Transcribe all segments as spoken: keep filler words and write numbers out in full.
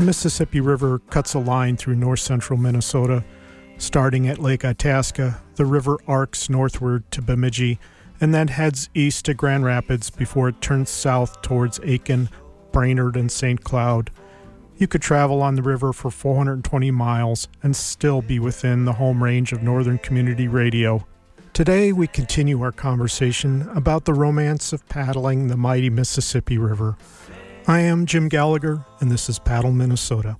Mississippi River cuts a line through north-central Minnesota. Starting at Lake Itasca, the river arcs northward to Bemidji and then heads east to Grand Rapids before it turns south towards Aiken, Brainerd, and Saint Cloud. You could travel on the river for four hundred twenty miles and still be within the home range of Northern Community Radio. Today, we continue our conversation about the romance of paddling the mighty Mississippi River. I am Jim Gallagher, and this is Paddle Minnesota.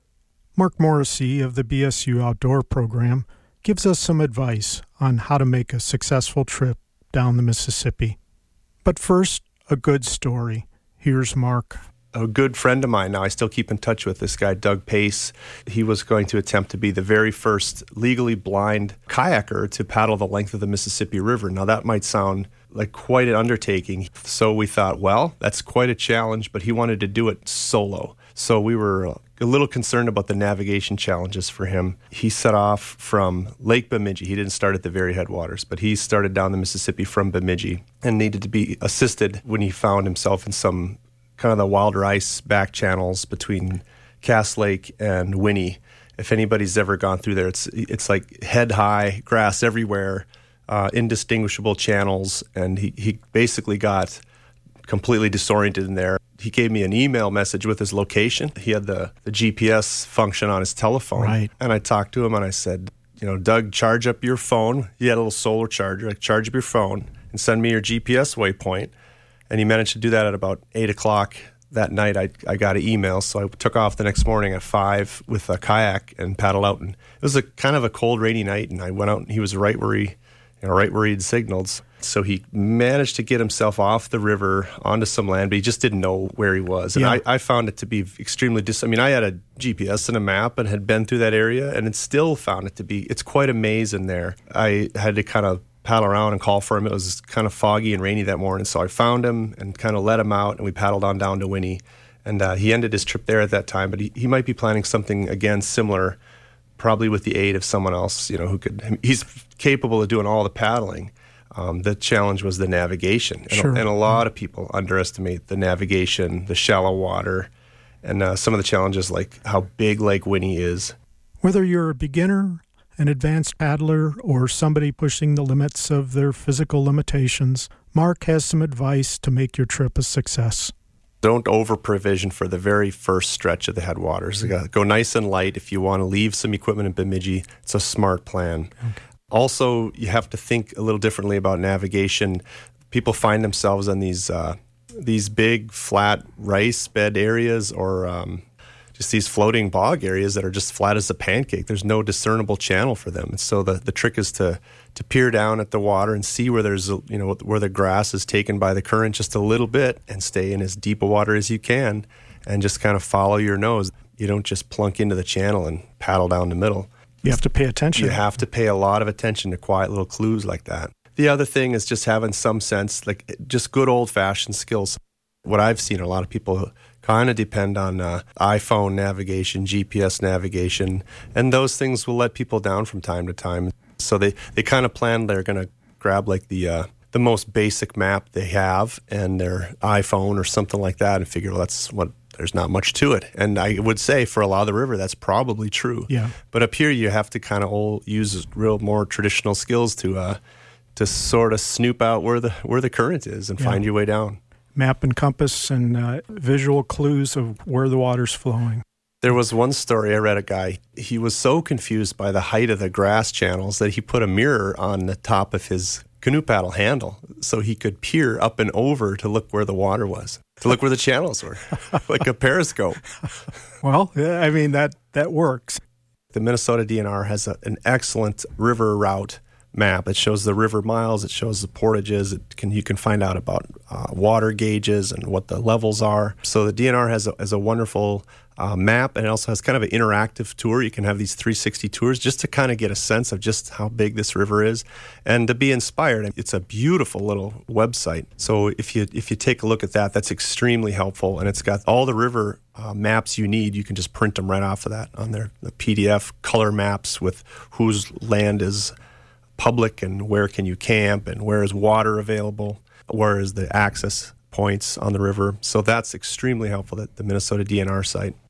Mark Morrissey of the B S U Outdoor Program gives us some advice on how to make a successful trip down the Mississippi. But first, a good story. Here's Mark. A good friend of mine, now I still keep in touch with this guy, Doug Pace. He was going to attempt to be the very first legally blind kayaker to paddle the length of the Mississippi River. Now that might sound like quite an undertaking. So we thought, well, that's quite a challenge, but he wanted to do it solo. So we were a little concerned about the navigation challenges for him. He set off from Lake Bemidji. He didn't start at the very headwaters, but he started down the Mississippi from Bemidji and needed to be assisted when he found himself in some kind of the wilder ice back channels between Cass Lake and Winnie. If anybody's ever gone through there, it's it's like head-high, grass everywhere, uh, indistinguishable channels, and he, he basically got completely disoriented in there. He gave me an email message with his location. He had the, the G P S function on his telephone. Right. And I talked to him and I said, you know, Doug, charge up your phone. He had a little solar charger. Like, charge up your phone and send me your G P S waypoint. And he managed to do that at about eight o'clock that night. I I got an email, so I took off the next morning at five with a kayak and paddled out. And it was a kind of a cold, rainy night, and I went out and he was right where he, you know, right where he'd signaled. So he managed to get himself off the river onto some land, but he just didn't know where he was. And yeah. I, I found it to be extremely dis. I mean, I had a G P S and a map and had been through that area, and it still found it to be, it's quite a maze in there. I had to kind of paddle around and call for him. It was kind of foggy and rainy that morning, so I found him and kind of let him out, and we paddled on down to Winnie. And uh, he ended his trip there at that time, but he, he might be planning something, again, similar, probably with the aid of someone else, you know, who could, he's capable of doing all the paddling. Um, the challenge was the navigation. And, sure. a, and a lot of people underestimate the navigation, the shallow water, and uh, some of the challenges like how big Lake Winnie is. Whether you're a beginner, an advanced paddler, or somebody pushing the limits of their physical limitations, Mark has some advice to make your trip a success. Don't over-provision for the very first stretch of the headwaters. Mm-hmm. Go nice and light. If you want to leave some equipment in Bemidji, it's a smart plan. Okay. Also, you have to think a little differently about navigation. People find themselves on these uh, these big, flat rice bed areas or um, just these floating bog areas that are just flat as a pancake. There's no discernible channel for them. And so the, the trick is to to peer down at the water and see where there's a, you know where the grass is taken by the current just a little bit and stay in as deep a water as you can and just kind of follow your nose. You don't just plunk into the channel and paddle down the middle. You have to pay attention. You have to pay a lot of attention to quiet little clues like that. The other thing is just having some sense, like just good old-fashioned skills. What I've seen, a lot of people kind of depend on uh, iPhone navigation, G P S navigation, and those things will let people down from time to time. So they, they kind of plan they're going to grab like the uh, the most basic map they have and their iPhone or something like that and figure, well, that's what, there's not much to it. And I would say for a lot of the river, that's probably true. Yeah. But up here, you have to kind of all use real more traditional skills to uh, to sort of snoop out where the where the current is and yeah. find your way down. Map and compass and uh, visual clues of where the water's flowing. There was one story I read a guy, he was so confused by the height of the grass channels that he put a mirror on the top of his canoe paddle handle so he could peer up and over to look where the water was, to look where the channels were, like a periscope. Well, I mean, that, that works. The Minnesota D N R has a, an excellent river route map. It shows the river miles, it shows the portages, it can you can find out about uh, water gauges and what the levels are. So the D N R has a, has a wonderful uh, map, and it also has kind of an interactive tour. You can have these three sixty tours just to kind of get a sense of just how big this river is and to be inspired. It's a beautiful little website. So if you if you take a look at that, that's extremely helpful, and it's got all the river uh, maps you need. You can just print them right off of that on there. The P D F color maps with whose land is public and where can you camp and where is water available, where is the access points on the river. So that's extremely helpful, at the Minnesota D N R site.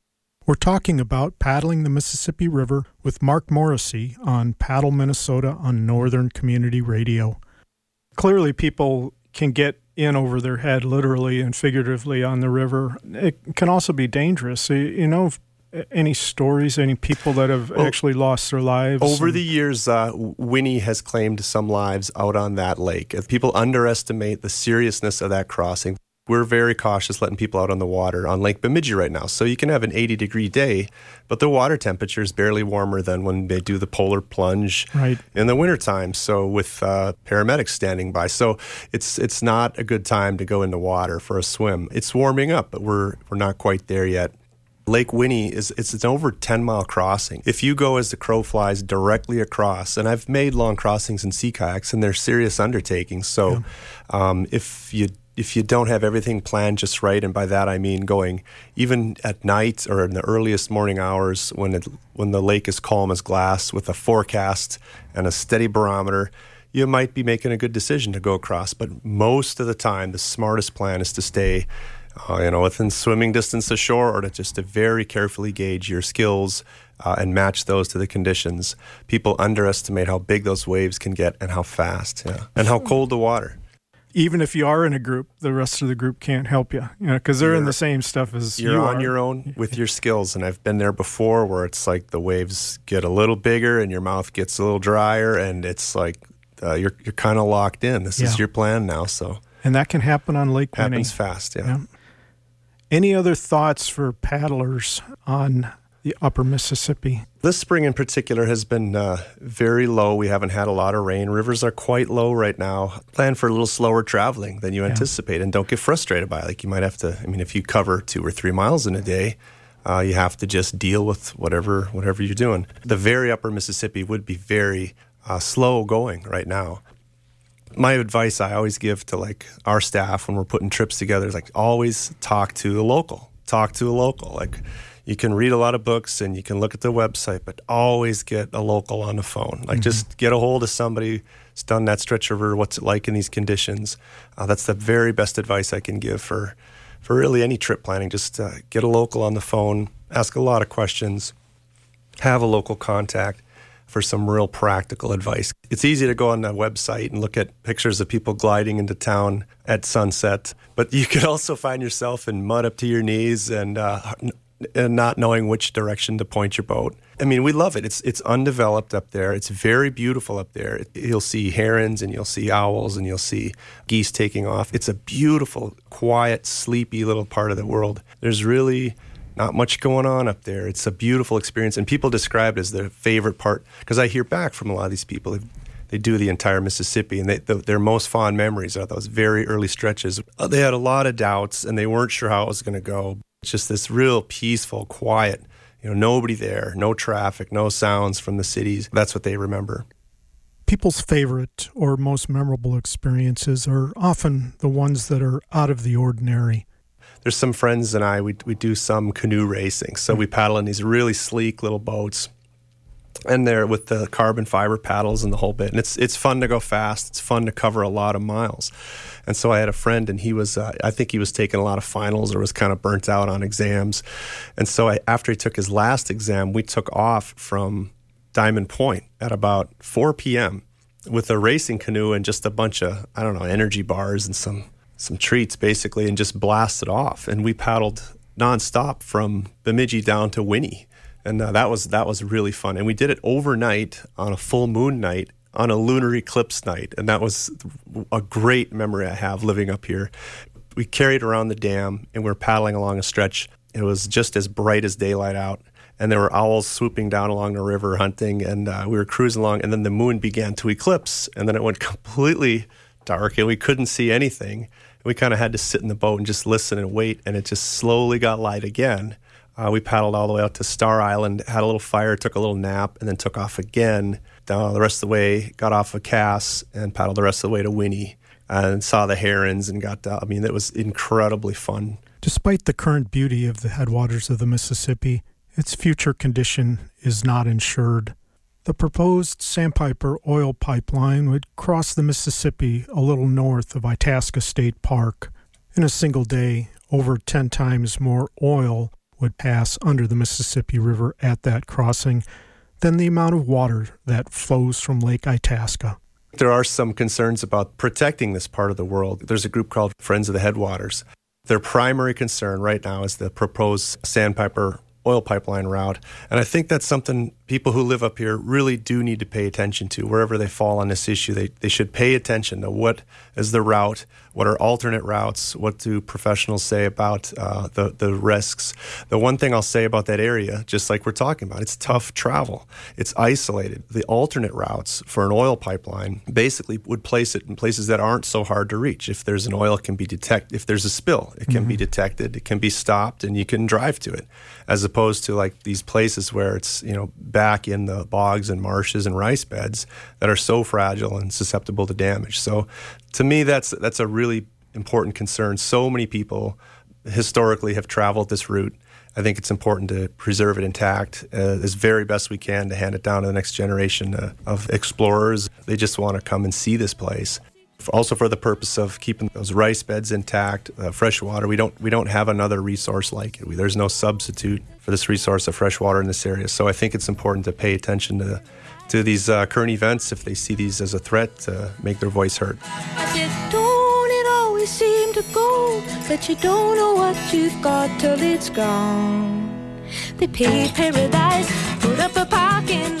We're talking about paddling the Mississippi River with Mark Morrissey on Paddle Minnesota on Northern Community Radio. Clearly, people can get in over their head, literally and figuratively, on the river. It can also be dangerous. You know, any stories, any people that have well, actually lost their lives? Over and- the years, uh, Winnie has claimed some lives out on that lake. If people underestimate the seriousness of that crossing. We're very cautious letting people out on the water on Lake Bemidji right now. So you can have an eighty-degree day, but the water temperature is barely warmer than when they do the polar plunge right. in the wintertime. So with uh, paramedics standing by. So it's it's not a good time to go in the water for a swim. It's warming up, but we're we're not quite there yet. Lake Winnie is it's an over ten-mile crossing. If you go as the crow flies directly across, and I've made long crossings in sea kayaks, and they're serious undertakings. So yeah. um, if you If you don't have everything planned just right, and by that I mean going even at night or in the earliest morning hours when it, when the lake is calm as glass with a forecast and a steady barometer, you might be making a good decision to go across. But most of the time, the smartest plan is to stay uh, you know, within swimming distance ashore, or to just to very carefully gauge your skills uh, and match those to the conditions. People underestimate how big those waves can get and how fast, yeah, and how cold the water. Even if you are in a group, the rest of the group can't help you, you know, because they're you're, in the same stuff as you're you on are. your own with your skills. And I've been there before where it's like the waves get a little bigger and your mouth gets a little drier, and it's like uh, you're you're kind of locked in. This yeah. is your plan now. So and that can happen on Lake Winnie. Happens fast, yeah. yeah. Any other thoughts for paddlers on the upper Mississippi? This spring in particular has been uh, very low. We haven't had a lot of rain. Rivers are quite low right now. Plan for a little slower traveling than you yeah. anticipate, and don't get frustrated by it. Like you might have to, I mean, if you cover two or three miles in a day, uh, you have to just deal with whatever whatever you're doing. The very upper Mississippi would be very uh, slow going right now. My advice I always give to like our staff when we're putting trips together is like always talk to the local. Talk to a local. Like you can read a lot of books and you can look at the website, but always get a local on the phone. Like mm-hmm. just get a hold of somebody who's done that stretch river, what's it like in these conditions. Uh, that's the very best advice I can give for, for really any trip planning. Just uh, get a local on the phone, ask a lot of questions, have a local contact for some real practical advice. It's easy to go on the website and look at pictures of people gliding into town at sunset, but you could also find yourself in mud up to your knees and uh, and not knowing which direction to point your boat. I mean, we love it. It's it's undeveloped up there. It's very beautiful up there. You'll see herons and you'll see owls and you'll see geese taking off. It's a beautiful, quiet, sleepy little part of the world. There's really not much going on up there. It's a beautiful experience, and people describe it as their favorite part, because I hear back from a lot of these people. They do the entire Mississippi, and they, the, their most fond memories are those very early stretches. They had a lot of doubts, and they weren't sure how it was going to go. It's just this real peaceful, quiet, you know, nobody there, no traffic, no sounds from the cities. That's what they remember. People's favorite or most memorable experiences are often the ones that are out of the ordinary. There's some friends and I, we we do some canoe racing. So we paddle in these really sleek little boats, and they're with the carbon fiber paddles and the whole bit. And it's it's fun to go fast. It's fun to cover a lot of miles. And so I had a friend, and he was, uh, I think he was taking a lot of finals or was kind of burnt out on exams. And so I, after he took his last exam, we took off from Diamond Point at about four p.m. with a racing canoe and just a bunch of, I don't know, energy bars and some some treats basically, and just blasted off. And we paddled nonstop from Bemidji down to Winnie. And uh, that was that was really fun. And we did it overnight on a full moon night, on a lunar eclipse night. And that was a great memory I have living up here. We carried around the dam, and we were paddling along a stretch. It was just as bright as daylight out. And there were owls swooping down along the river hunting. And uh, we were cruising along, and then the moon began to eclipse. And then it went completely dark, and we couldn't see anything. We kind of had to sit in the boat and just listen and wait, and it just slowly got light again. Uh, we paddled all the way out to Star Island, had a little fire, took a little nap, and then took off again. Down the rest of the way, got off of Cass and paddled the rest of the way to Winnie, and saw the herons and got down. I mean, it was incredibly fun. Despite the current beauty of the headwaters of the Mississippi, its future condition is not ensured. The proposed Sandpiper oil pipeline would cross the Mississippi a little north of Itasca State Park. In a single day, over ten times more oil would pass under the Mississippi River at that crossing than the amount of water that flows from Lake Itasca. There are some concerns about protecting this part of the world. There's a group called Friends of the Headwaters. Their primary concern right now is the proposed Sandpiper oil pipeline route. And I think that's something people who live up here really do need to pay attention to. Wherever they fall on this issue, they, they should pay attention to what is the route, what are alternate routes, what do professionals say about uh, the, the risks. The one thing I'll say about that area, just like we're talking about, it's tough travel. It's isolated. The alternate routes for an oil pipeline basically would place it in places that aren't so hard to reach. If there's an oil, it can be detected. If there's a spill, it can mm-hmm. be detected. It can be stopped, and you can drive to it, as opposed to like these places where it's, you know, back in the bogs and marshes and rice beds that are so fragile and susceptible to damage. So to me, that's that's a really important concern. So many people historically have traveled this route. I think it's important to preserve it intact uh, as very best we can to hand it down to the next generation uh, of explorers. They just want to come and see this place. Also for the purpose of keeping those rice beds intact, uh, fresh water. We don't we don't have another resource like it. We, there's no substitute for this resource of fresh water in this area. So I think it's important to pay attention to to these uh, current events. If they see these as a threat, to make their voice heard. Don't it always seem to go that you don't know what you've got till it's gone? They paved paradise, put up a parking